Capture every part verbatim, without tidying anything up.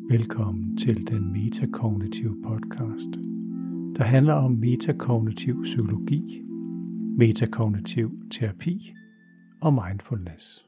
Velkommen til den metakognitive podcast, der handler om metakognitiv psykologi, metakognitiv terapi og mindfulness.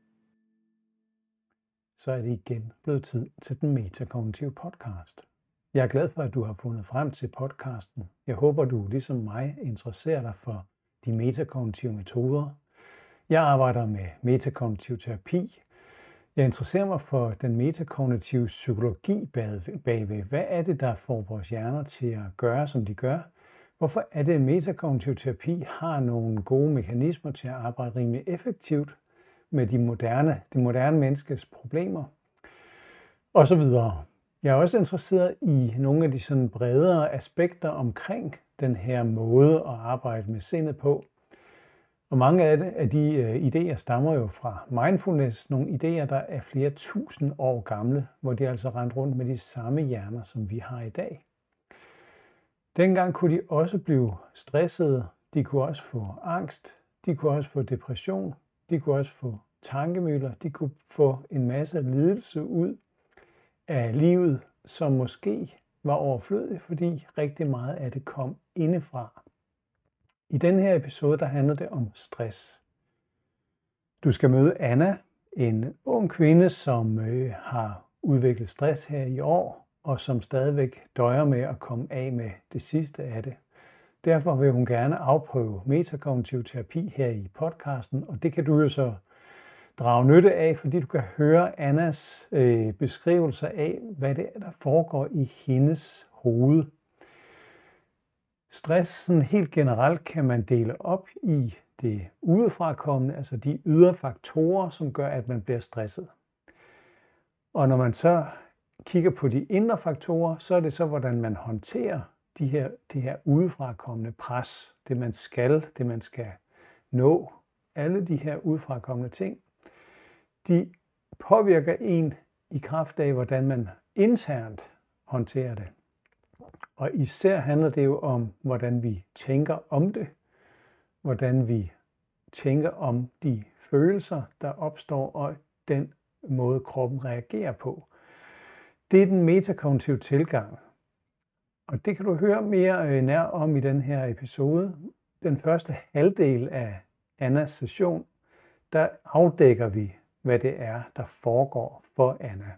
Så er det igen blevet tid til den metakognitive podcast. Jeg er glad for, at du har fundet frem til podcasten. Jeg håber, du ligesom mig interesserer dig for de metakognitive metoder. Jeg arbejder med metakognitiv terapi. Jeg interesserer mig for den metakognitive psykologi bagved. Hvad er det, der får vores hjerner til at gøre, som de gør? Hvorfor er det, at metakognitiv terapi har nogle gode mekanismer til at arbejde rimelig effektivt med de moderne, det moderne menneskes problemer? Og så videre. Jeg er også interesseret i nogle af de sådan bredere aspekter omkring den her måde at arbejde med sindet på. Og mange af, det, af de øh, idéer stammer jo fra mindfulness, nogle idéer, der er flere tusind år gamle, hvor de altså rendte rundt med de samme hjerner, som vi har i dag. Dengang kunne de også blive stressede, de kunne også få angst, de kunne også få depression, de kunne også få tankemøller, de kunne få en masse lidelse ud af livet, som måske var overflødig, fordi rigtig meget af det kom indefra. I denne her episode, der handler det om stress. Du skal møde Anna, en ung kvinde, som øh, har udviklet stress her i år, og som stadigvæk døjer med at komme af med det sidste af det. Derfor vil hun gerne afprøve metakognitiv terapi her i podcasten, og det kan du jo så drage nytte af, fordi du kan høre Annas øh, beskrivelser af, hvad det er, der foregår i hendes hoved. Stress sådan helt generelt kan man dele op i det udefrakommende, altså de ydre faktorer, som gør, at man bliver stresset. Og når man så kigger på de indre faktorer, så er det så, hvordan man håndterer de her, det her udefrakommende pres, det man skal, det man skal nå. Alle de her udefrakommende ting, de påvirker en i kraft af, hvordan man internt håndterer det. Og især handler det jo om, hvordan vi tænker om det, hvordan vi tænker om de følelser, der opstår, og den måde, kroppen reagerer på. Det er den metakognitive tilgang. Og det kan du høre mere nær om i den her episode. Den første halvdel af Annas session, der afdækker vi, hvad det er, der foregår for Anna.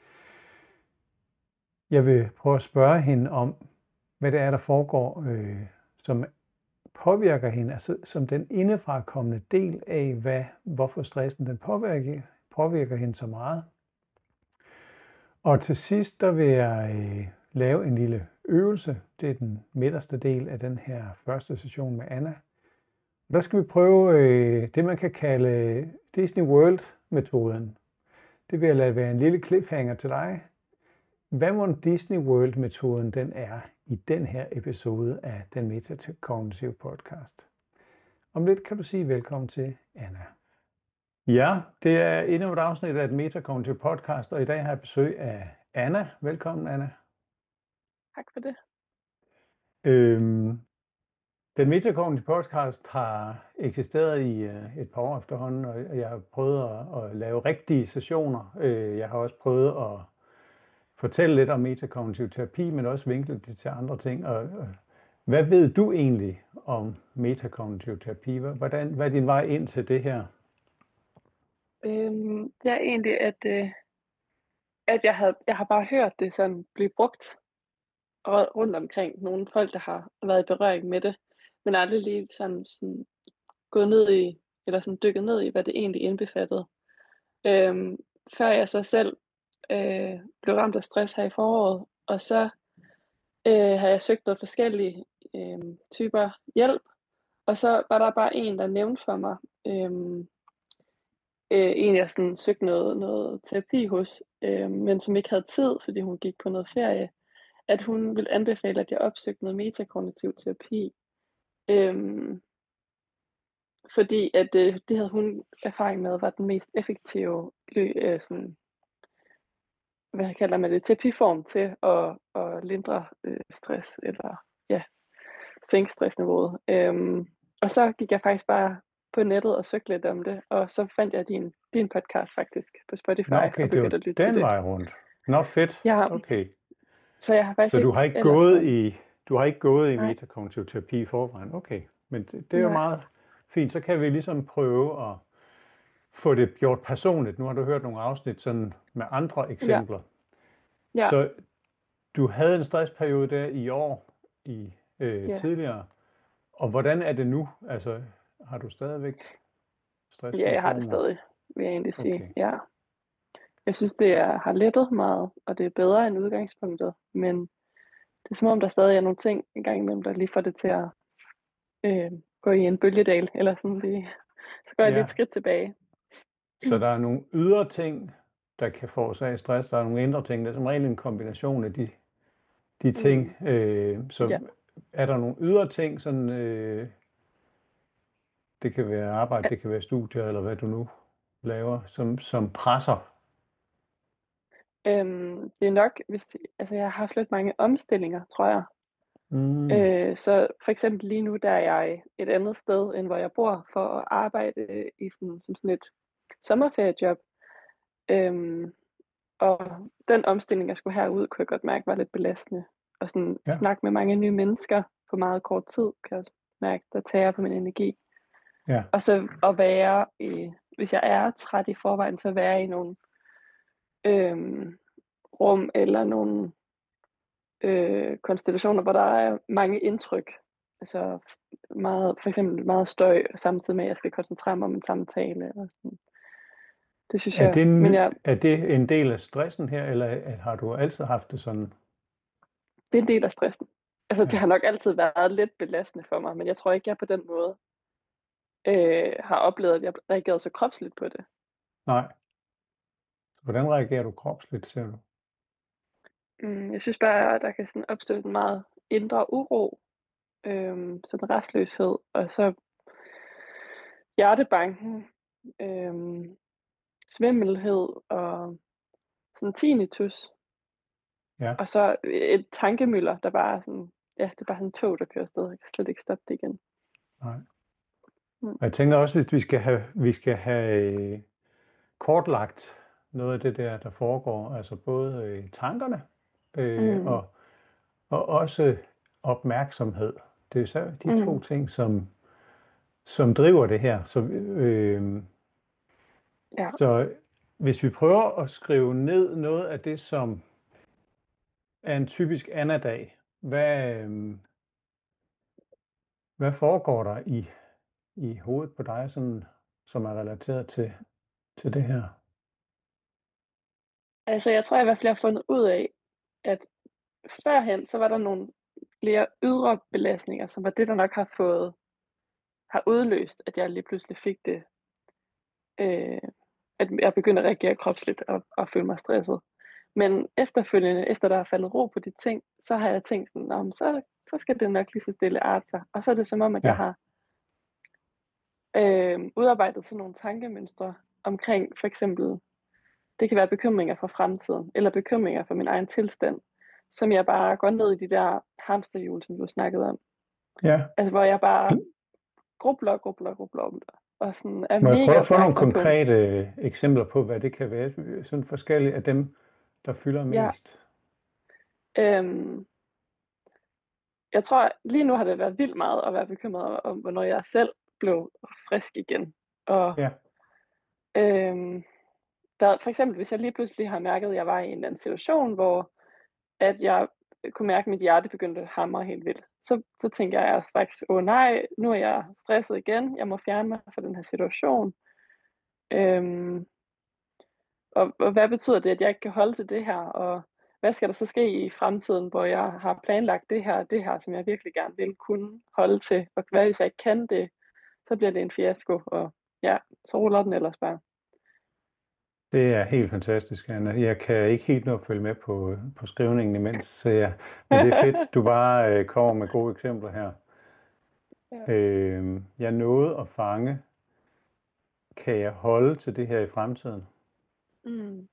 Jeg vil prøve at spørge hende om, hvad det er, der foregår, øh, som påvirker hende, altså som den indefrakommende del af, hvad, hvorfor stressen den påvirker, påvirker hende så meget. Og til sidst, der vil jeg øh, lave en lille øvelse. Det er den midterste del af den her første session med Anna. Og der skal vi prøve øh, det, man kan kalde Disney World-metoden. Det vil jeg lade være en lille cliffhanger til dig. Hvad må Disney World-metoden den er i den her episode af den metakognitive podcast? Om lidt kan du sige velkommen til Anna. Ja, det er endnu et afsnit af et metakognitiv podcast, og i dag har jeg besøg af Anna. Velkommen, Anna. Tak for det. Øhm, den metakognitive podcast har eksisteret i uh, et par år efterhånden, og jeg har prøvet at, at lave rigtige sessioner. Uh, jeg har også prøvet at fortælle lidt om metakognitiv terapi, men også vinkle det til andre ting. Og, og hvad ved du egentlig om metakognitiv terapi? Hvordan, hvad er din vej ind til det her? Øhm, det er egentlig, at, øh, at jeg, havde, jeg har bare hørt det sådan blive brugt rundt omkring. Nogle folk, der har været i berøring med det, men aldrig lige sådan, sådan gået ned i, eller sådan dykket ned i, hvad det egentlig indbefattede. Øhm, før jeg så selv øh, blev ramt af stress her i foråret, og så øh, har jeg søgt noget forskellige øh, typer hjælp, og så var der bare en, der nævnte for mig, øh, øh, en jeg sådan søgte noget, noget terapi hos, øh, men som ikke havde tid, fordi hun gik på noget ferie, at hun ville anbefale, at jeg opsøgte noget metakognitiv terapi. Øh, fordi at øh, det havde hun erfaring med, var den mest effektive lø, øh, sådan, hvad kalder man det, terapiform til at, at lindre øh, stress, eller ja, sænke stressniveauet. Øhm, og så gik jeg faktisk bare på nettet og søgte lidt om det, og så fandt jeg din, din podcast faktisk på Spotify. Nå, okay, og det var begyndte at lytte den til det. vej rundt. Nå, fedt. Ja, Okay. så jeg har faktisk Så du ikke har ikke ellers gået sådan i, du har ikke gået i nej, metakognitiv terapi i forvejen? Okay. Men det, det er jo nej, meget fint. Så kan vi ligesom prøve at få det gjort personligt. Nu har du hørt nogle afsnit sådan med andre ja, eksempler. ja, Så du havde en stressperiode der i år, i øh, ja, tidligere. Og hvordan er det nu? Altså, har du stadigvæk ja, jeg har det stresssymptomer? stadig, vil jeg egentlig sige. Okay. Ja. Jeg synes, det er, har lettet meget, og det er bedre end udgangspunktet, men det er som om, der stadig er nogle ting en gang imellem, der lige får det til at øh, gå i en bølgedal, eller sådan lige, så går jeg lige Ja, et skridt tilbage. så der er nogle ydre ting, der kan forårsage stress. Der er nogle indre ting. Det er som regel en kombination af de, de ting. Mm, Øh, så ja. er der nogle ydre ting, sådan, øh, det kan være arbejde, Ja, det kan være studier, eller hvad du nu laver, som, som presser? Øhm, det er nok, hvis altså jeg har haft lidt mange omstillinger, tror jeg. Mm, Øh, så for eksempel lige nu, der er jeg et andet sted, end hvor jeg bor, for at arbejde i sådan, som sådan et sommerferiejob. Øhm, og den omstilling, jeg skulle herud, kunne jeg godt mærke var lidt belastende. Og sådan ja, snakke med mange nye mennesker på meget kort tid, kan jeg mærke, der tager på min energi. ja, Og så at være i, hvis jeg er træt i forvejen, så være i nogle øhm, rum eller nogle øh, konstellationer, hvor der er mange indtryk. Altså meget, for eksempel meget støj, samtidig med, at jeg skal koncentrere mig om en samtale. Eller sådan. Det synes er jeg, det, men en, jeg, er det en del af stressen her, eller er- har du altid haft det sådan? det er en del af stressen. Altså det Ja, har nok altid været lidt belastende for mig, men jeg tror ikke, jeg på den måde øh, har oplevet, at jeg reagerede så kropsligt på det. nej. Hvordan reagerer du kropsligt, ser du? Mm, jeg synes bare, at der kan sådan opstå sådan meget indre uro, øh, sådan restløshed, og så hjertebanken, øh, svimmelhed og sådan tinnitus. Ja, Og så et tankemylder, der bare er sådan, ja, det er bare sådan et tog, der kører afsted. Jeg kan slet ikke stoppe det igen. nej. Mm. Og jeg tænker også, hvis vi skal have, vi skal have øh, kortlagt noget af det der, der foregår, altså både i tankerne øh, Mm. og, og også opmærksomhed. Det er så de to Mm. ting, som, som driver det her. Så, øh, Ja. så hvis vi prøver at skrive ned noget af det, som er en typisk Anna-dag, hvad, øh, hvad foregår der i, i hovedet på dig, sådan, som er relateret til, til det her? Altså, jeg tror i hvert fald, jeg har fundet ud af, at førhen, så var der nogle flere ydre belastninger, som var det, der nok har fået, har udløst, at jeg lige pludselig fik det, øh, at jeg begyndte at reagere kropsligt og, og føle mig stresset. Men efterfølgende, efter der er faldet ro på de ting, så har jeg tænkt sådan, "Nå, men så, så skal det nok lige så stille arte sig." Og så er det som om, at jeg Ja, har øh, udarbejdet sådan nogle tankemønstre omkring for eksempel, det kan være bekymringer for fremtiden, eller bekymringer for min egen tilstand, som jeg bare går ned i de der hamsterhjul, som du snakkede om. ja. Altså hvor jeg bare grubler, grubler, grubler om det, og sådan er Må jeg mega prøve at få nogle opmærksom på, konkrete øh, eksempler på, hvad det kan være? Sådan forskellige af dem, der fylder ja, mest. øhm, jeg tror lige nu har det været vildt meget at være bekymret om, hvornår jeg selv blev frisk igen. Og Ja, øhm, der, for eksempel, hvis jeg lige pludselig har mærket, at jeg var i en eller anden situation, hvor at jeg kunne mærke, at mit hjerte begyndte at hamre helt vildt. Så, så tænker jeg straks, åh nej, nu er jeg stresset igen, jeg må fjerne mig fra den her situation. Øhm, og, og hvad betyder det, at jeg ikke kan holde til det her? Og hvad skal der så ske i fremtiden, hvor jeg har planlagt det her og det her, som jeg virkelig gerne vil kunne holde til? Og hvad hvis jeg ikke kan det, så bliver det en fiasko, og ja, så ruller den ellers bare. det er helt fantastisk, Anna. Jeg kan ikke helt nå at følge med på, på skrivningen imens, så jeg, men det er fedt, du bare øh, kommer med gode eksempler her. Ja. Øh, jeg nåede at fange, kan jeg holde til det her i fremtiden? Mm.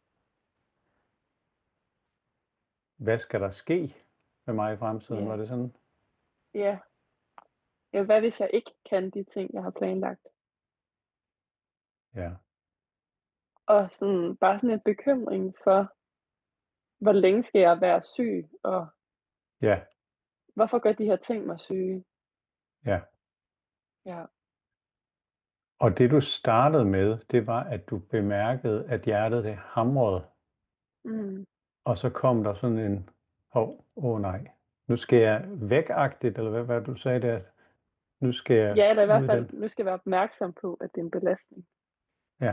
Hvad skal der ske med mig i fremtiden? Ja. Var det sådan? Ja. Ja, hvad hvis jeg ikke kan de ting, jeg har planlagt? Ja, Og sådan, bare sådan en bekymring for, hvor længe skal jeg være syg, og Ja, hvorfor gør de her ting mig syge? ja. Ja. Og det du startede med, det var, at du bemærkede, at hjertet det hamrede, Mm. og så kom der sådan en, hov, åh nej, nu skal jeg væk-agtigt, eller hvad var det, du sagde der? Nu skal jeg Ja, eller i ud hvert i fald, den. nu skal jeg være opmærksom på, at det er en belastning. Ja.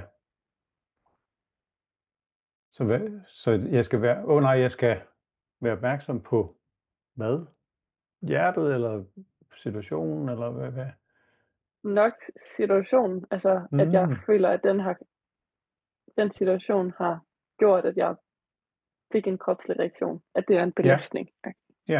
Så, hvad, så jeg skal være, åh nej, jeg skal være opmærksom på hvad? Hjertet, eller situationen, eller hvad? hvad? Nok situationen, altså at jeg Mm, føler, at den har den situation har gjort, at jeg fik en kropslig reaktion, at det er en ja, belastning. ja.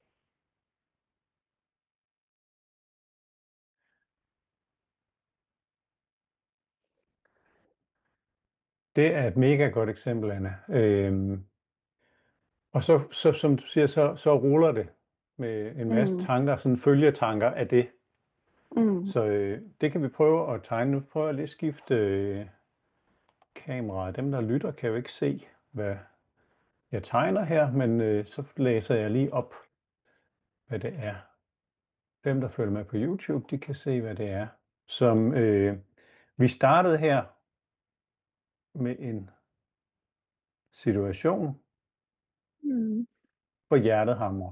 Det er et mega godt eksempel, Anna. Øhm, og så, så, som du siger, så, så ruller det med en masse Mm. tanker, sådan følgetanker af det. Mm. Så øh, det kan vi prøve at tegne. Nu prøver jeg lige at skifte øh, kameraet. Dem, der lytter, kan jo ikke se, hvad jeg tegner her, men øh, så læser jeg lige op, hvad det er. Dem, der følger med på YouTube, de kan se, hvad det er. Som øh, vi startede her med en situation, Mm. hvor hjertet hamrer.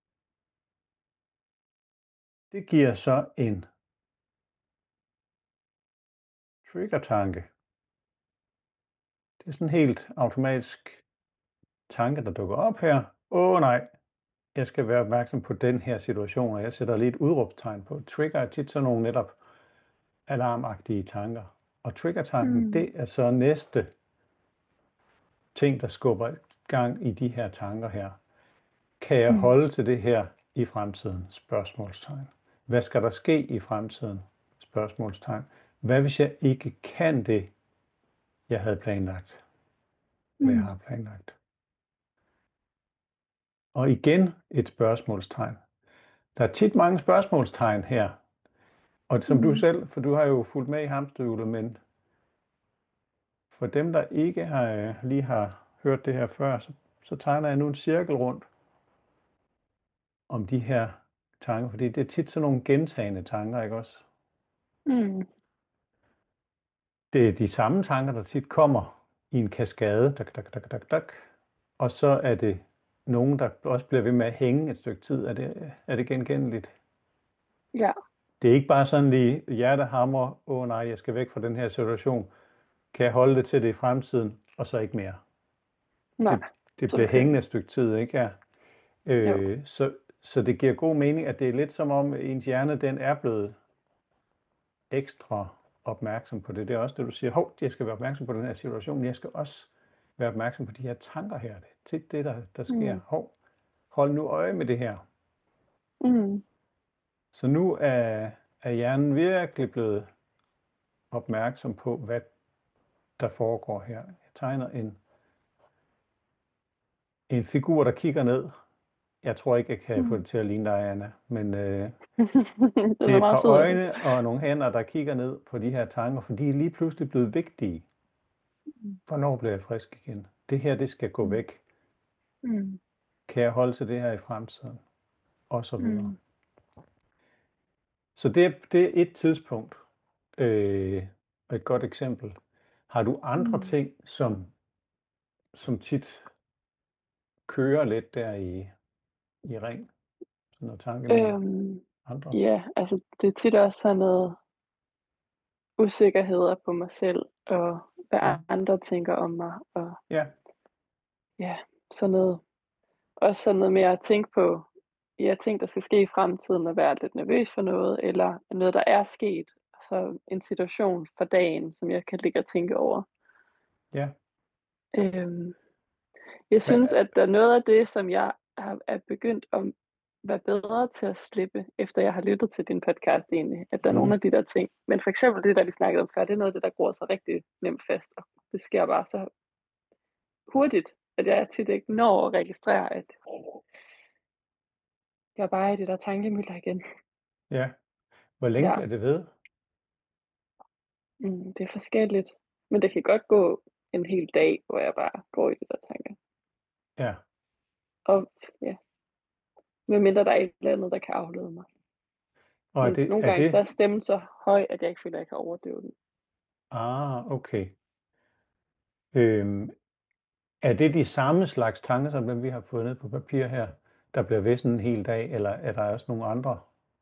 Det giver så en trigger-tanke. Det er sådan en helt automatisk tanke, der dukker op her. Åh nej, jeg skal være opmærksom på den her situation, og jeg sætter lige et udråbstegn på. Trigger er tit sådan nogle netop alarmagtige tanker. Og trigger-tanken, Mm. det er så næste ting, der skubber gang i de her tanker her. Kan jeg Mm. holde til det her i fremtiden? Spørgsmålstegn. Hvad skal der ske i fremtiden? Spørgsmålstegn. Hvad hvis jeg ikke kan det, jeg havde planlagt? Hvad jeg Mm. har planlagt? Og igen et spørgsmålstegn. Der er tit mange spørgsmålstegn her. Og som du Mm. selv, for du har jo fulgt med i hamsterhjulet, men for dem, der ikke har, lige har hørt det her før, så, så tegner jeg nu en cirkel rundt om de her tanker, fordi det er tit sådan nogle gentagende tanker, ikke også? Mm. Det er de samme tanker, der tit kommer i en kaskade, dak, dak, dak, dak, dak. Og så er det nogen, der også bliver ved med at hænge et stykke tid. Er det, er det genkendeligt? Ja. Det er ikke bare sådan lige hjertehammer, åh oh, nej, jeg skal væk fra den her situation. Kan jeg holde det til det i fremtiden, og så ikke mere? Nej. Det, det Så bliver okay. hængende et stykke tid, ikke? Ja. Jo. Øh, så, så det giver god mening, at det er lidt som om ens hjerne, den er blevet ekstra opmærksom på det. Det er også det, du siger, hov, jeg skal være opmærksom på den her situation, men jeg skal også være opmærksom på de her tanker her. Det er tit det, der, der sker. Mm. Hov, hold nu øje med det her. Mm. Så nu er, er hjernen virkelig blevet opmærksom på, hvad der foregår her. Jeg tegner en, en figur, der kigger ned. Jeg tror ikke, jeg kan Mm. få det til at ligne dig, Anna, men øh, Den det er er et meget par sød. øjne og nogle hænder, der kigger ned på de her tanker, for de er lige pludselig blevet vigtige. Hvornår bliver jeg frisk igen? Det her, det skal gå Mm. væk. Mm. Kan jeg holde til det her i fremtiden? Og så videre. Mm. Så det er, det er et tidspunkt. Øh, et godt eksempel. Har du andre Mm. ting, som, som tit kører lidt der i, i ring? Sådan noget tanke med Øhm, andre? ja, altså det er tit også sådan noget usikkerheder på mig selv, og hvad Ja. andre tænker om mig, og Ja. ja, sådan noget. Også sådan noget med at tænke på, ja, ting, der skal ske i fremtiden, og være lidt nervøs for noget, eller noget, der er sket. Så en situation for dagen, som jeg kan ligge og tænke over. Ja. Øhm, jeg Men, synes, at der er noget af det, som jeg har, er begyndt at være bedre til at slippe, efter jeg har lyttet til din podcast egentlig, at der er nogle mm, af de der ting. Men for eksempel det, der vi snakkede om før, det er noget af det, der går så rigtig nemt fast, og det sker bare så hurtigt, at jeg tit ikke når at registrere, at jeg bare er i det der tankemøller igen. ja. Hvor længe Ja, bliver det ved? mm, det er forskelligt. Men det kan godt gå en hel dag, hvor jeg bare går i det der tanker. Ja. Og ja, medmindre der er et eller andet, der kan aflede mig. Og er Men det nogle er gange så det er stemmen så høj, at jeg ikke føler, at jeg kan overdøve den. ah, okay. Øhm, er det de samme slags tanker, som dem vi har fået ned på papir her, der bliver ved sådan en hel dag, eller er der også nogle andre?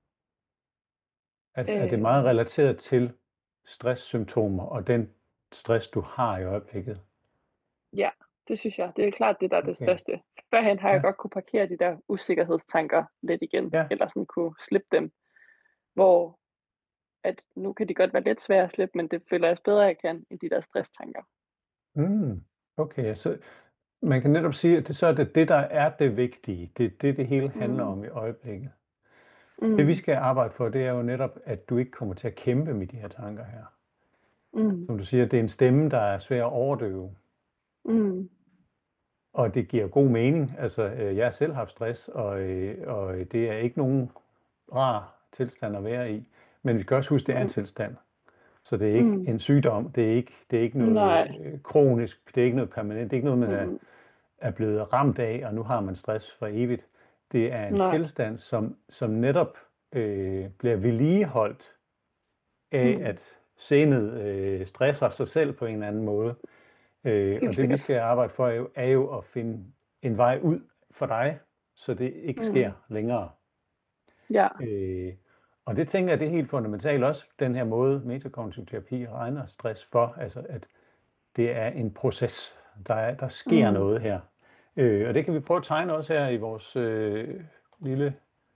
Er er det meget Øh, relateret til stresssymptomer og den stress, du har i øjeblikket? ja, det synes jeg. Det er klart det, der er det Okay. største. Førhen har jeg Ja, godt kunne parkere de der usikkerhedstanker lidt igen, ja. eller sådan kunne slippe dem, hvor at nu kan de godt være lidt svære at slippe, men det føler jeg også bedre, jeg kan, end de der stresstanker. Mm, okay, så man kan netop sige, at det så er det det, der er det vigtige. Det er det, det hele handler Mm, om i øjeblikket. Det vi mm, skal arbejde for, det er jo netop, at du ikke kommer til at kæmpe med de her tanker her. mm, Som du siger, det er en stemme, der er svær at overdøve, mm, og det giver god mening. Altså, øh, jeg har selv haft stress, og, øh, og det er ikke nogen rar tilstand at være i. Men vi skal også huske, det er en mm, tilstand. Så det er ikke mm. en sygdom, det er ikke, det er ikke noget Nej. øh, kronisk, det er ikke noget permanent, det er ikke noget, man er, Mm, er blevet ramt af, og nu har man stress for evigt. Det er en nej. tilstand, som, som netop øh, bliver vedligeholdt af, Mm, at sindet øh, stresser sig selv på en eller anden måde. Øh, og helt det vi sikkert. skal arbejde for, er jo, er jo at finde en vej ud for dig, så det ikke sker Mm, længere. ja. Øh, og det tænker jeg, det er helt fundamentalt også, den her måde, metakognitiv terapi regner stress for, altså at det er en proces, der, er, der sker Mm, noget her. Øh, og det kan vi prøve at tegne også her i vores øh, lille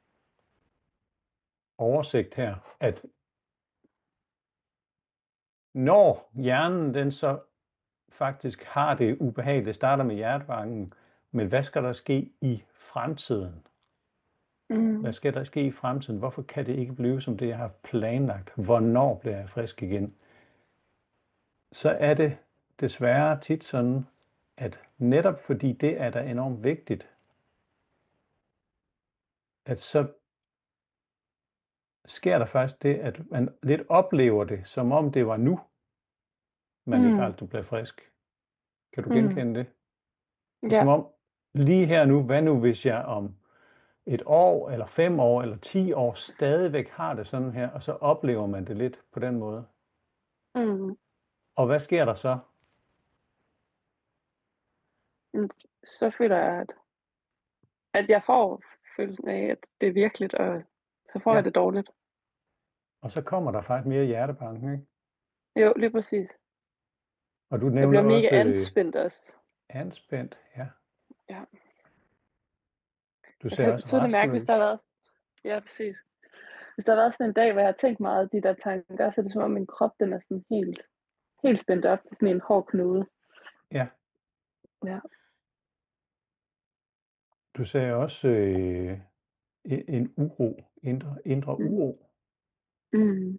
oversigt her, at når hjernen den så faktisk har det ubehageligt, det starter med hjertebanken, men hvad skal der ske i fremtiden? Hvad mm, skal der ske i fremtiden? Hvorfor kan det ikke blive som det, jeg har planlagt? Hvornår bliver jeg frisk igen? Så er det desværre tit sådan, at netop fordi det er da enormt vigtigt, at så sker der faktisk det, at man lidt oplever det, som om det var nu, man ikke mm, aldrig blev frisk. Kan du mm. genkende det? Det er Ja. som om, lige her nu, hvad nu hvis jeg om et år, eller fem år, eller ti år stadigvæk har det sådan her, og så oplever man det lidt på den måde. Mm. Og hvad sker der så? Men så føler jeg, at at jeg får følelsen af, at det er virkeligt, og så får jeg Ja, det dårligt. og så kommer der faktisk mere hjertebanken, ikke? Jo, lige præcis. Og du Jeg nævner bliver mega også øh, anspændt også. anspændt, ja. Ja. Du Jeg ser kan også tydeligt mærke, hvis der har restløs. været ja, præcis. Hvis der har været sådan en dag, hvor jeg har tænkt meget af de der tanker, så er det som om min krop, den er sådan helt helt spændt op til sådan en hård knude. Ja, Ja. du ser også øh, en en uro, indre, indre Mm. uro. Mm.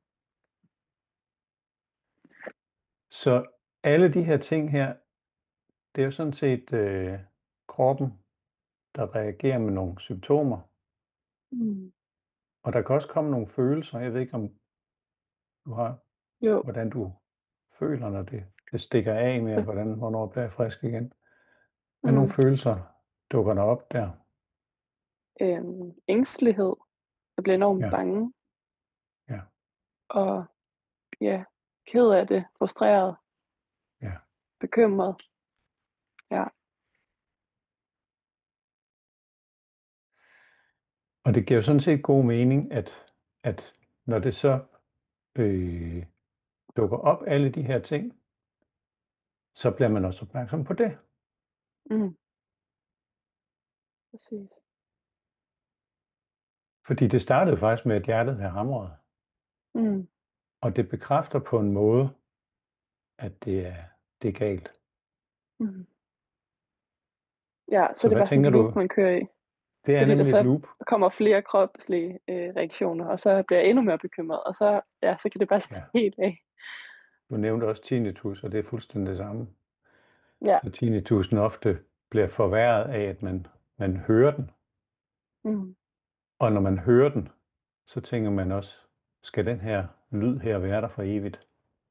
Så alle de her ting her, det er jo sådan set øh, kroppen, der reagerer med nogle symptomer. Mm. Og der kan også komme nogle følelser. Jeg ved ikke, om du har, Jo. hvordan du føler, når det, det stikker af med, hvordan, hvornår bliver jeg frisk igen. Hvad nogle Mm. følelser dukker der op der? Øhm, ængstelighed. Jeg bliver enormt Ja, bange, ja, og ja, ked af det, frustreret, ja. bekymret. Ja. Og det giver jo sådan set god mening, at, at når det så øh, dukker op, alle de her ting, så bliver man også opmærksom på det. Mm. Præcis. Fordi det startede faktisk med, at hjertet havde hamret. Mm. Og det bekræfter på en måde, at det er, det er galt. Mm. Ja, så Så er det hvad bare sådan tænker et loop, du? man kører i. Det er Fordi der nemlig et så loop. kommer flere kropslige øh, reaktioner, og så bliver jeg endnu mere bekymret, og så, ja, så kan det bare Ja. stikke helt af. Du nævnte også tinnitus, og det er fuldstændig det samme. Ja. Så tinnitusen ofte bliver forværret af, at man, man hører den. Mm. Og når man hører den, så tænker man også, skal den her lyd her være der for evigt?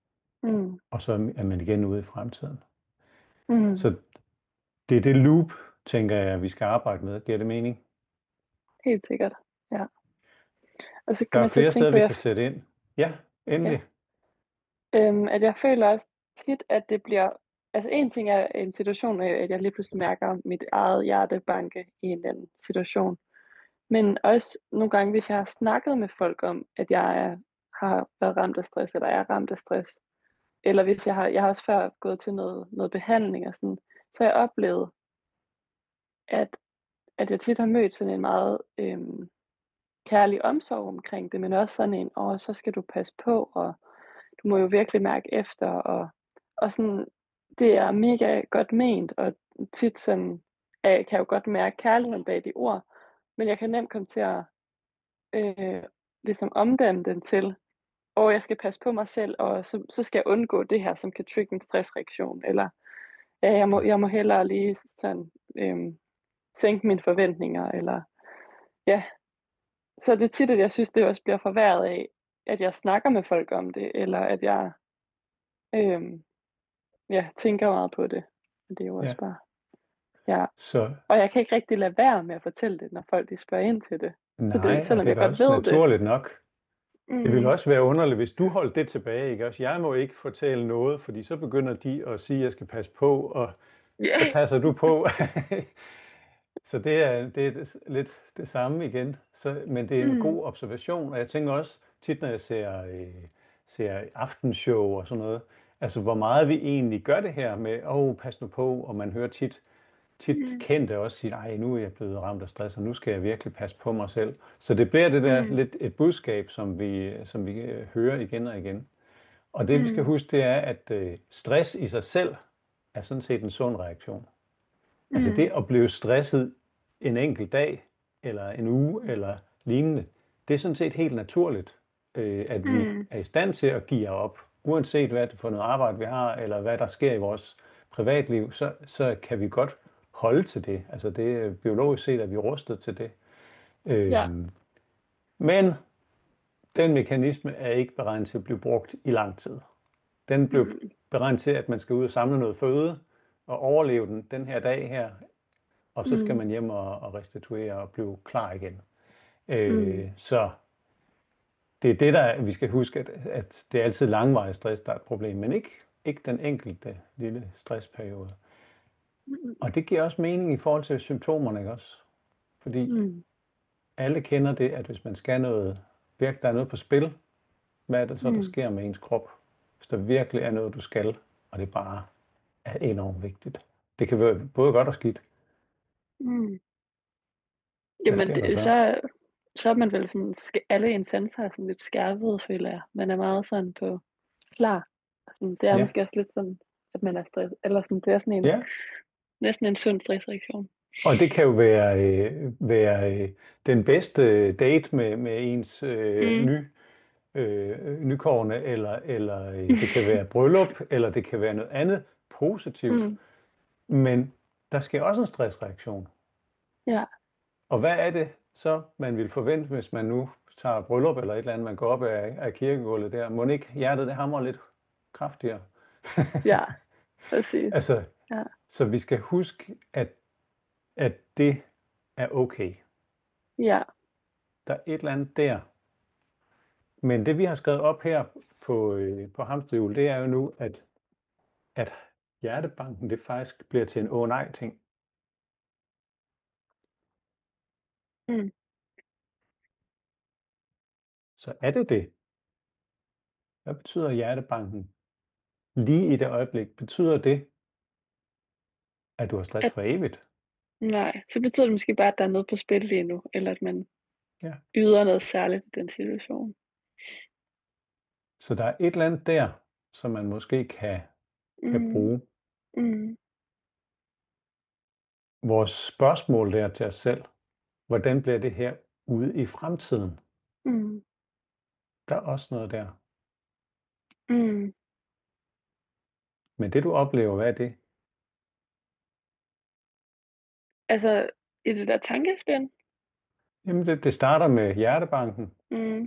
Mm. Og så er man igen ude i fremtiden. Mm. Så det er det loop, tænker jeg, vi skal arbejde med. Giver det mening? Helt sikkert, ja. Og så Der kom er jeg til flere at tænke steder, på, vi jeg kan sætte ind. Ja, ja, endelig. øhm, at jeg føler også tit, at det bliver altså en ting er en situation, øh, at jeg lige pludselig mærker mit eget hjerte banke i en eller anden situation. Men også nogle gange, hvis jeg har snakket med folk om, at jeg er har været ramt af stress, eller er ramt af stress, eller hvis jeg har jeg har også før gået til noget noget behandling og sådan, så har jeg oplevet, at at jeg tit har mødt sådan en meget, øhm, kærlig omsorg omkring det, men også sådan en: "Åh, så skal du passe på, og du må jo virkelig mærke efter." Og og sådan, det er mega godt ment, og tit sådan, øh, kan jeg jo godt mærke kærligheden bag de ord, men jeg kan nemt komme til at, øh, ligesom omdanne den til: "Åh, jeg skal passe på mig selv, og så så skal jeg undgå det her, som kan trigge en stressreaktion." Eller, ja, jeg må jeg må hellere lige sådan, øhm, sænke mine forventninger, eller ja. Så det er tit, at jeg synes, det også bliver forværret af, at jeg snakker med folk om det, eller at jeg, øhm, ja, tænker meget på det. Men det er jo også Ja. bare ja. Så Og jeg kan ikke rigtig lade være med at fortælle det, når folk de spørger ind til det. Så det nej, og selvom det er jeg da godt også ved det. naturligt nok. Det ville Mm. også være underligt, hvis du holdt det tilbage, ikke også? Jeg må ikke fortælle noget, fordi så begynder de at sige, at jeg skal passe på, og så Ja. passer du på. Så det er det er det lidt det samme igen. Så men det er en Mm. god observation, og jeg tænker også tit, når jeg ser, øh, ser aftenshow og sådan noget, altså hvor meget vi egentlig gør det her med: "Åh, pas nu på." Og man hører tit tit Mm. kendte også sige: "Ej, nu er jeg blevet ramt af stress, og nu skal jeg virkelig passe på mig selv." Så det bliver det der Mm. lidt et budskab, som vi som vi, øh, hører igen og igen. Og det vi skal Mm. huske, det er, at, øh, stress i sig selv er sådan set en sund reaktion. Altså det Mm. at blive stresset en enkelt dag, eller en uge, eller lignende, det er sådan set helt naturligt, øh, at vi Mm. er i stand til at give op. Uanset hvad det for noget arbejde vi har, eller hvad der sker i vores privatliv, så så kan vi godt holde til det. Altså det biologisk set er vi rustet til det. Ja. Øhm, men den mekanisme er ikke beregnet til at blive brugt i lang tid. Den blev Mm. beregnet til, at man skal ud og samle noget føde og overleve den den her dag her, og så skal Mm. man hjem og og restituere og blive klar igen. Mm. Øh, så det er det, der vi skal huske, at at det er altid langvarig stress, der er et problem, men ikke ikke den enkelte lille stressperiode. Mm. Og det giver også mening i forhold til symptomerne, ikke også? Fordi Mm. alle kender det, at hvis man skal noget virkelig der er noget på spil, hvad er det så, der Mm. sker med ens krop? Hvis der virkelig er noget, du skal, og det bare er enormt vigtigt. Det kan være både godt og skidt. Mm. Hvad Jamen sker der det så? så så er man vel sådan sk alle ens sanser er sådan lidt skærpede, føler jeg. Man er meget sådan på klar. Sådan, det er Ja. måske også lidt sådan, at man er stress eller sådan, det er sådan en Ja. næsten en sund stressreaktion. Og det kan jo være, øh, være, øh, den bedste date med med ens, øh, Mm. ny øh, nykårede, eller eller, øh, det kan være bryllup, eller det kan være noget andet positivt. Mm. Men der sker også en stressreaktion. Ja. Og hvad er det så, man ville forvente, hvis man nu tager bryllup eller et eller andet, man går op ad ad kirkegulvet der? Mon ikke hjertet det hamrer lidt kraftigere? Ja, præcis. Altså, Ja. så vi skal huske, at at det er okay. Ja. Der er et eller andet der. Men det vi har skrevet op her på, øh, på hamsterhjul, det er jo nu, at at hjertebanken det faktisk bliver til en åh nej ting. Mm. Så er det det? Hvad betyder hjertebanken? Lige i det øjeblik, betyder det at du har stress At for evigt? nej, så betyder det måske bare, at der er noget på spil lige nu, eller at man Ja. yder noget særligt i den situation. Så der er et eller andet der, som man måske kan kan Mm. bruge. Mm. Vores spørgsmål der til os selv, hvordan bliver det her ude i fremtiden? Mm. Der er også noget der. Mm. Men det du oplever, hvad er det? Altså, i det der tankespind? Jamen det det starter med hjertebanken. Mm.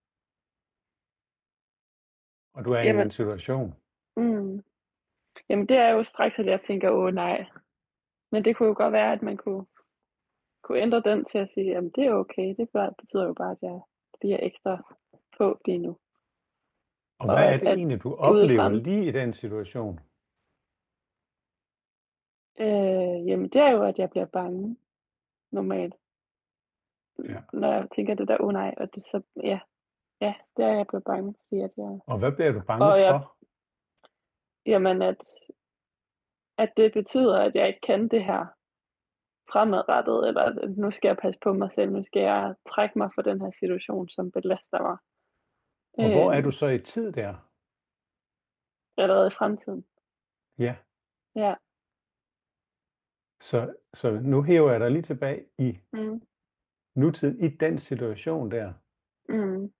Og du er i en eller Jamen anden situation. mm. Jamen det er jo straks, at jeg tænker: "Åh nej." Men det kunne jo godt være, at man kunne, kunne ændre den til at sige, at det er okay. Det betyder jo bare, at jeg bliver ekstra på lige nu. Og hvad Og er at, det at egentlig, du ude oplever frem, lige i den situation? øh, jamen det er jo, at jeg bliver bange normalt. Ja. Når jeg tænker det der, åh oh, nej, og det så, ja, ja, det er, jeg bliver bange, fordi at jeg, Og hvad bliver du bange og jeg, for? jamen at, at det betyder, at jeg ikke kan det her fremadrettet, eller at nu skal jeg passe på mig selv, nu skal jeg trække mig fra den her situation, som belaster mig. Og hvor er Øh, du så i tid der? allerede i fremtiden. Ja, Ja. så, så nu hæver jeg dig lige tilbage i Mm. nutid, i den situation der. Mm.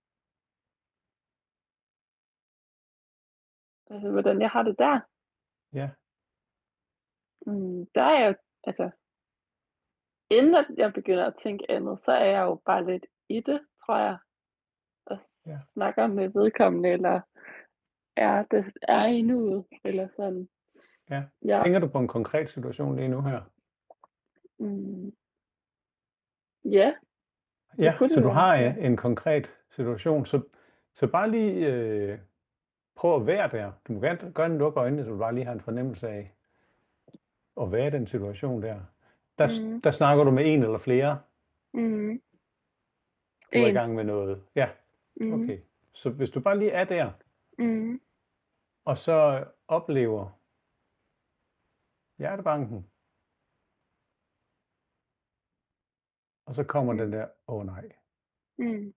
Altså, hvordan jeg har det der. Ja, Mm. Der er jeg jo, altså, inden at jeg begynder at tænke andet, så er jeg jo bare lidt i det, tror jeg. Og ja. snakker med vedkommende, eller er, det, er i nuet, eller sådan. Ja. Ja. Tænker du på en konkret situation lige nu her? Mm. Ja, det Ja, kunne så det du være. har Ja. en, en konkret situation, så, så bare lige øh, prøv at være der. Du må gerne, gerne lukke øjnene, så du bare lige har en fornemmelse af at være i den situation der. Der, Mm. der snakker du med en eller flere. Mm. Du er i En. gang med noget. Ja, Mm. okay. Så hvis du bare lige er der, Mm. og så oplever hjertebanken, og så kommer Mm. den der, åh oh, nej. Mm.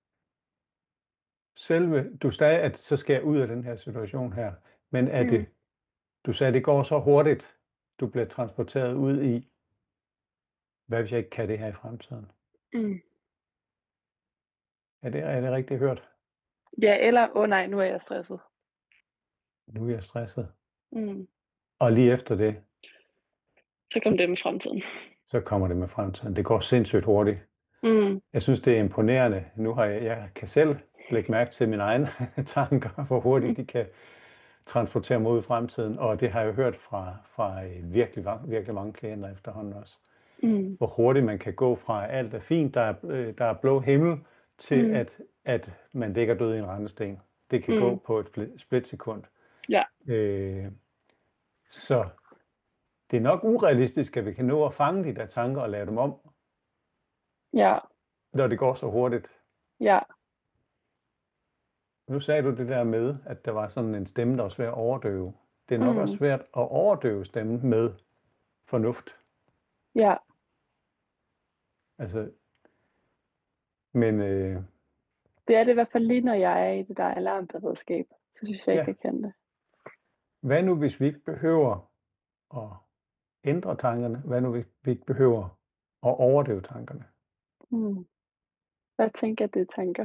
Selve, du sagde, at så skal jeg ud af den her situation her, men er Mm. det, du sagde, at det går så hurtigt, du bliver transporteret ud i, hvad hvis jeg ikke kan det her i fremtiden? Mm. Er det, er det rigtigt hørt? Ja, eller, åh oh, nej, nu er jeg stresset. Nu er jeg stresset. Mm. Og lige efter det, Så kom det med fremtiden. så kommer det med fremtiden. Det går sindssygt hurtigt. Mm. Jeg synes, det er imponerende. Nu har jeg, jeg kan selv lægge mærke til mine egne tanker, hvor hurtigt de kan transportere mig ud i fremtiden. Og det har jeg jo hørt fra, fra virkelig, virkelig mange klienter efterhånden også. Mm. Hvor hurtigt man kan gå fra, at alt er fint, der er, der er blå himmel, til Mm. at, at man ligger død i en rendesten. Det kan Mm. gå på et splitsekund. Ja. Øh, så det er nok urealistisk, at vi kan nå at fange de der tanker og lave dem om, Ja. når det går så hurtigt. Ja. Nu sagde du det der med, at der var sådan en stemme, der var svær at overdøve. Det er nok Mm. også svært at overdøve stemmen med fornuft. Ja. Altså, men øh, Det er det i hvert fald lige, når jeg er i det der alarmberedskab. Så synes jeg ikke, ja, jeg kan det. hvad nu hvis vi ikke behøver at ændre tankerne? Hvad nu hvis vi ikke behøver at overdøve tankerne? Mm. Hvad tænker det tanker?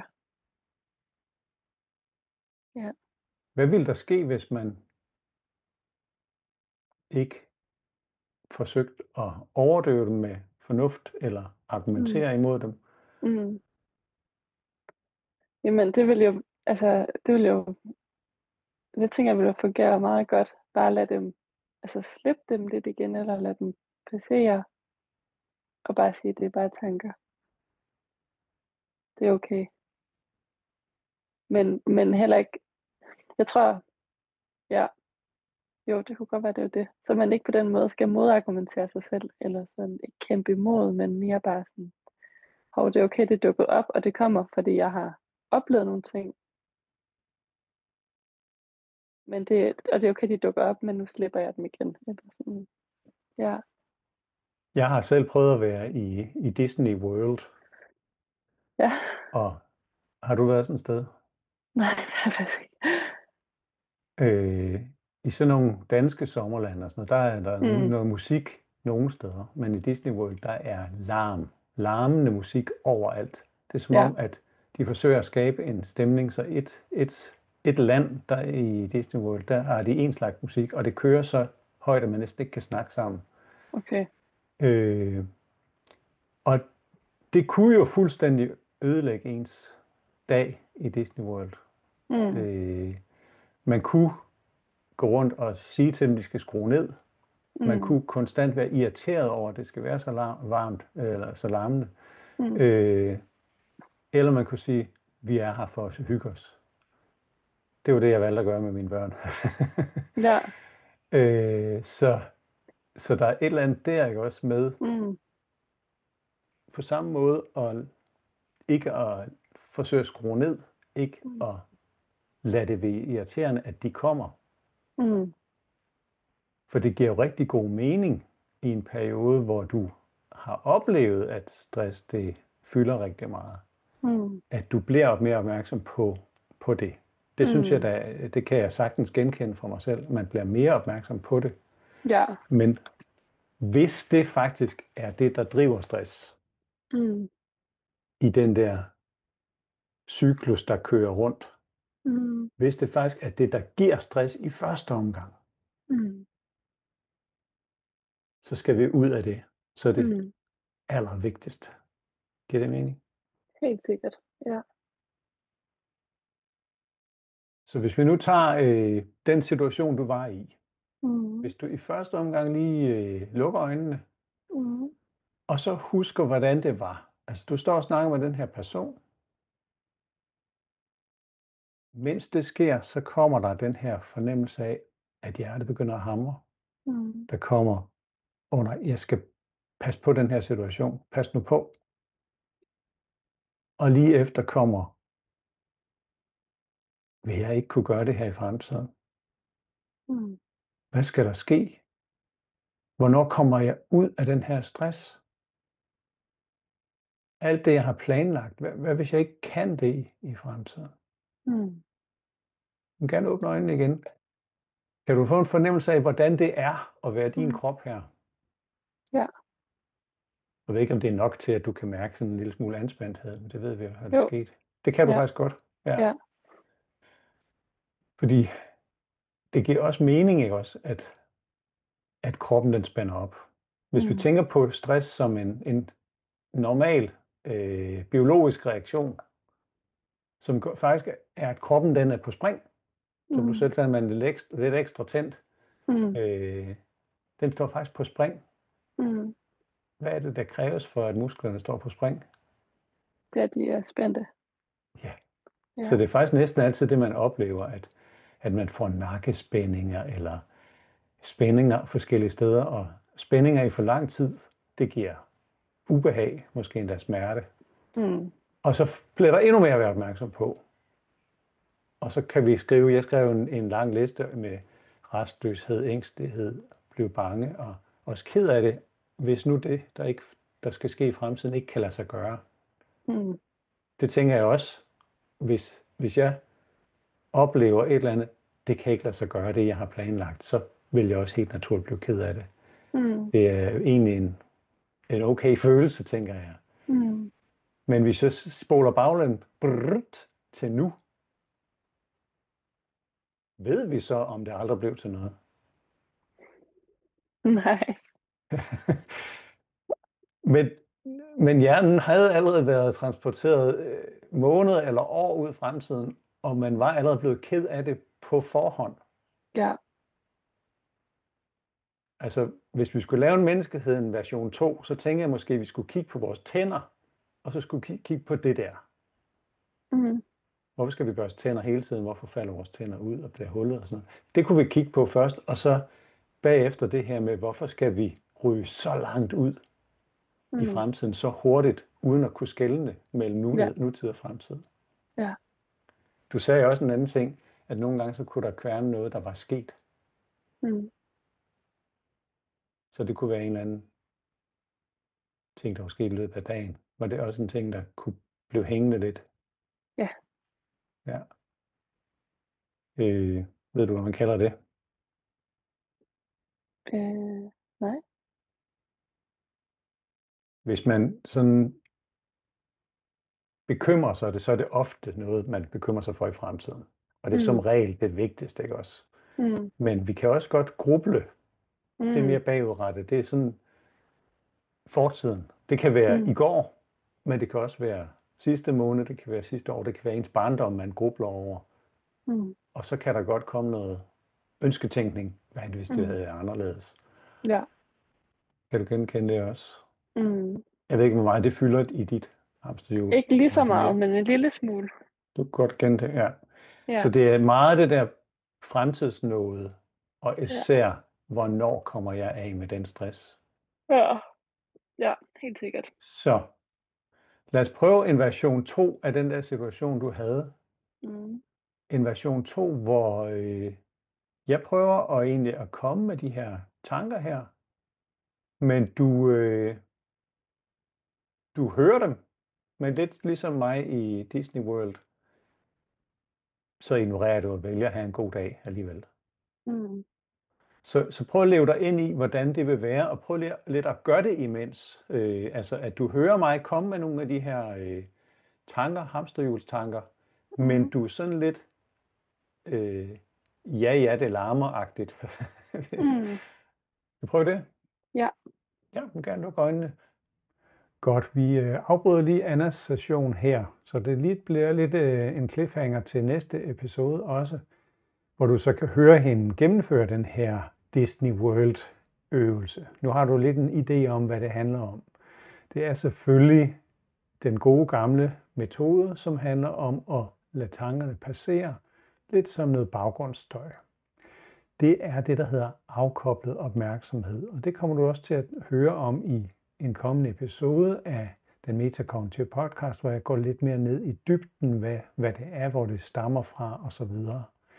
Ja. Hvad ville der ske, hvis man ikke forsøgte at overdøve dem med fornuft eller argumentere Mm. imod dem? Mm. Jamen, det vil jo, altså, det vil jo, det tænker jeg vil jo fungere meget godt. Bare lade dem, altså slippe dem lidt igen, eller lade dem passere, og bare sige, det er bare tanker. Det er okay. Men, men heller ikke, jeg tror, ja, jo, det kunne godt være, det er det. Så man ikke på den måde skal modargumentere sig selv, eller sådan ikke kæmpe imod, men mere bare sådan, hov, det er okay, det er dukket op, og det kommer, fordi jeg har oplevet nogle ting. Men det, og det er okay, de dukker op, men nu slipper jeg dem igen. Eller sådan. Ja. Jeg har selv prøvet at være i, i Disney World. Ja. Og har du været sådan et sted? Nej, det er faktisk ikke. Øh, I sådan nogle danske sommerlande og sådan noget, der er der Mm. noget musik nogle steder, men i Disney World, der er larm. Larmende musik overalt. Det er som Ja. om, at de forsøger at skabe en stemning, så et, et, et land, der i Disney World, der har de en slags musik, og det kører så højt, at man næsten ikke kan snakke sammen. Okay. Øh, og det kunne jo fuldstændig ødelægge ens dag i Disney World. Mm. Øh, man kunne gå rundt og sige til dem, at de skal skrue ned. Man Mm. kunne konstant være irriteret over, at det skal være så lar- varmt, eller så larmende. Mm. Øh, eller man kunne sige, vi er her for at hygge os. Det var det, jeg valgte at gøre med mine børn. Ja. øh, så, så der er et eller andet der, ikke også, med Mm. på samme måde, at ikke at forsøge at skrue ned, ikke Mm. at lade det være irriterende, at de kommer. Mm. For det giver jo rigtig god mening i en periode, hvor du har oplevet, at stress det fylder rigtig meget. Mm. At du bliver mere opmærksom på, på det. Det synes jeg, Mm. da, det kan jeg sagtens genkende fra mig selv. Man bliver mere opmærksom på det. Ja. Men hvis det faktisk er det, der driver stress Mm. i den der cyklus, der kører rundt, Mm. hvis det faktisk er det, der giver stress i første omgang, Mm. så skal vi ud af det. Så er det Mm. allervigtigste. Giver det mening? Helt sikkert. Ja. Så hvis vi nu tager øh, den situation, du var i. Mm. Hvis du i første omgang lige øh, lukker øjnene, Mm. og så husker, hvordan det var. Altså, du står og snakker med den her person. Mens det sker, så kommer der den her fornemmelse af, at hjertet begynder at hamre. Mm. Der kommer, åh nej, jeg skal passe på den her situation. Pas nu på. Og lige efter kommer, vil jeg ikke kunne gøre det her i fremtiden? Mm. Hvad skal der ske? Hvornår kommer jeg ud af den her stress? Alt det, jeg har planlagt, hvad, hvad hvis jeg ikke kan det i, i fremtiden? Mm. Du kan gerne åbne øjnene igen. Kan du få en fornemmelse af, hvordan det er at være din Mm. krop her? Ja. Jeg ved ikke, om det er nok til, at du kan mærke sådan en lille smule anspændthed, men det ved vi jo, at det Jo. sket. Det kan du Ja. faktisk godt. Ja. Ja. Fordi det giver også mening, ikke også, at, at kroppen den spænder op. Hvis vi Mm. tænker på stress som en, en normal øh, biologisk reaktion, som går- faktisk er, at kroppen den er på spring, som du Mm. selv sagde, man er lidt ekstra, lidt ekstra tændt. Mm. Øh, den står faktisk på spring. Mm. Hvad er det, der kræves for, at musklerne står på spring? Det er, de er spændte. Ja. Ja. Så det er faktisk næsten altid det, man oplever, at, at man får nakkespændinger eller spændinger forskellige steder, og spændinger i for lang tid, det giver ubehag, måske endda smerte. Mm. Og så bliver der endnu mere at være opmærksom på. Og så kan vi skrive, jeg skrev en, en lang liste med restløshed, ængstelighed, blive bange og også ked af det, hvis nu det, der, ikke, der skal ske i fremtiden, ikke kan lade sig gøre. Mm. Det tænker jeg også, hvis, hvis jeg oplever et eller andet, det kan ikke lade sig gøre, det jeg har planlagt, så vil jeg også helt naturligt blive ked af det. Mm. Det er egentlig en, en okay følelse, tænker jeg. Mm. Men hvis jeg spoler baglæns brrrt, til nu, ved vi så, om det aldrig blev til noget? Nej. men, men hjernen havde allerede været transporteret øh, måneder eller år ud i fremtiden, og man var allerede blevet ked af det på forhånd. Ja. Altså, hvis vi skulle lave en menneskeheden version to, så tænker jeg måske, at vi skulle kigge på vores tænder, og så skulle vi kigge på det der. Mm. Hvorfor skal vi børste tænder hele tiden? Hvorfor falder vores tænder ud og bliver hullet og sådan noget? Det kunne vi kigge på først, og så bagefter det her med, hvorfor skal vi ryge så langt ud Mm. i fremtiden, så hurtigt, uden at kunne skelne mellem nu, Ja. nutid og fremtid. Ja. Du sagde også en anden ting, at nogle gange så kunne der kværne noget, der var sket. Mm. Så det kunne være en eller anden ting, der var sket i løbet af dagen. Var det også en ting, der kunne blive hængende lidt? Ja. Ja. Øh, ved du, hvad man kalder det? Øh, nej. Hvis man sådan bekymrer sig, det, så er det ofte noget, man bekymrer sig for i fremtiden. Og det er Mm. som regel det vigtigste, ikke også? Mm. Men vi kan også godt gruble. Mm. Det er mere bagudrettet. Det er sådan fortiden. Det kan være Mm. i går, men det kan også være sidste måned, det kan være sidste år, det kan være ens barndom, man grubler over. Mm. Og så kan der godt komme noget ønsketænkning. Hvad er det, hvis det Mm. havde været anderledes? Ja. Kan du genkende det også? Mm. Jeg ved ikke, hvor meget det fylder i dit hamsterhjul. Ikke lige så Om du meget, mere- men en lille smule. Du kan godt kende det, ja. Ja. Så det er meget det der fremtidsnået, og især, hvornår kommer jeg af med den stress. Ja. Ja, helt sikkert. Så lad os prøve en version to af den der situation, du havde. Mm. En version to, hvor øh, jeg prøver at egentlig at komme med de her tanker her, men du, øh, du hører dem, men lidt ligesom mig i Disney World, så ignorerer du og vælger at have en god dag alligevel. Mm. Så, så prøv at leve dig ind i, hvordan det vil være, og prøv lidt, lidt at gøre det imens. Øh, altså, at du hører mig komme med nogle af de her øh, tanker, hamsterhjulstanker, mm. men du er sådan lidt, øh, ja, ja, det larmer-agtigt. Mm. Vil prøve det? Ja. Ja, du kan gerne lukke øjnene. Godt, vi øh, afbryder lige Annas session her, så det lige bliver lidt øh, en cliffhanger til næste episode også, hvor du så kan høre hende gennemføre den her Disney World øvelse. Nu har du lidt en idé om, hvad det handler om. Det er selvfølgelig den gode gamle metode, som handler om at lade tankerne passere, lidt som noget baggrundsstøj. Det er det, der hedder afkoblet opmærksomhed, og det kommer du også til at høre om i en kommende episode af den metakognitive podcast, hvor jeg går lidt mere ned i dybden, hvad, hvad det er, hvor det stammer fra osv.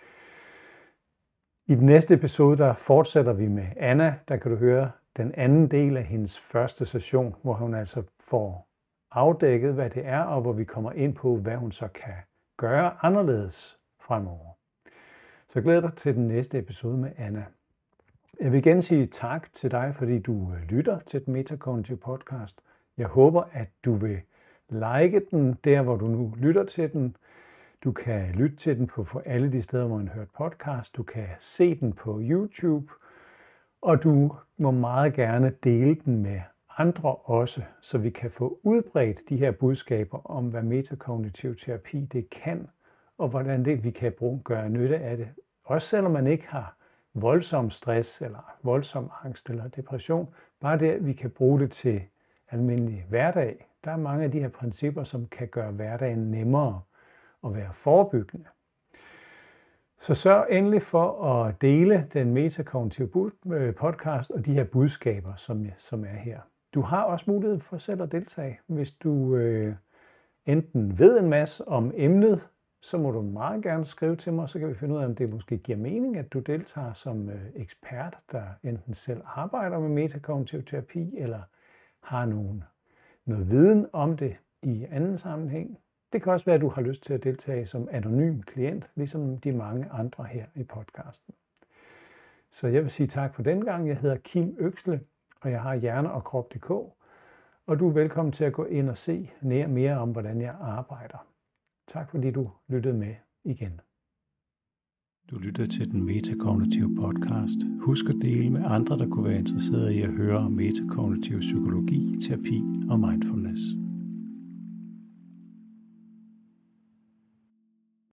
I den næste episode, der fortsætter vi med Anna. Der kan du høre den anden del af hendes første session, hvor hun altså får afdækket, hvad det er, og hvor vi kommer ind på, hvad hun så kan gøre anderledes fremover. Så glæder dig til den næste episode med Anna. Jeg vil igen sige tak til dig, fordi du lytter til den metakognitive podcast. Jeg håber, at du vil like den der, hvor du nu lytter til den. Du kan lytte til den på, på alle de steder, hvor man hører podcast. Du kan se den på YouTube, og du må meget gerne dele den med andre også, så vi kan få udbredt de her budskaber om, hvad metakognitiv terapi det kan, og hvordan det, vi kan bruge, gøre nytte af det. Også selvom man ikke har voldsom stress, eller voldsom angst eller depression, bare det, at vi kan bruge det til almindelig hverdag. Der er mange af de her principper, som kan gøre hverdagen nemmere og være forebyggende. Så sørg endelig for at dele den metakognitive podcast og de her budskaber, som, som er her. Du har også mulighed for selv at deltage. Hvis du øh, enten ved en masse om emnet, så må du meget gerne skrive til mig, så kan vi finde ud af, om det måske giver mening, at du deltager som øh, ekspert, der enten selv arbejder med metakognitiv terapi, eller har nogen, noget viden om det i anden sammenhæng. Det kan også være, at du har lyst til at deltage som anonym klient, ligesom de mange andre her i podcasten. Så jeg vil sige tak for den gang. Jeg hedder Kim Øksle, og jeg har hjerne og krop punktum d k, og du er velkommen til at gå ind og se mere om, hvordan jeg arbejder. Tak fordi du lyttede med igen. Du lyttede til den metakognitive podcast. Husk at dele med andre, der kunne være interesserede i at høre om metakognitiv psykologi, terapi og mindfulness.